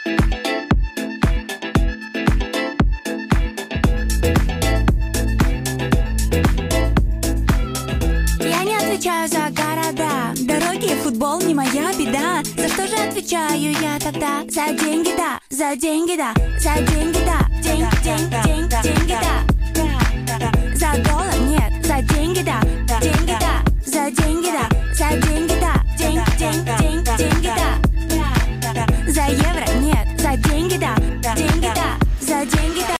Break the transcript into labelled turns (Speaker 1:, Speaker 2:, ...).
Speaker 1: Я не отвечаю за города, дороги, футбол не моя беда. За что же отвечаю я тогда? За деньги, да, за деньги, да, за деньги, да, деньги, да. За доллар нет, за деньги, да, деньги, да, за деньги, да, за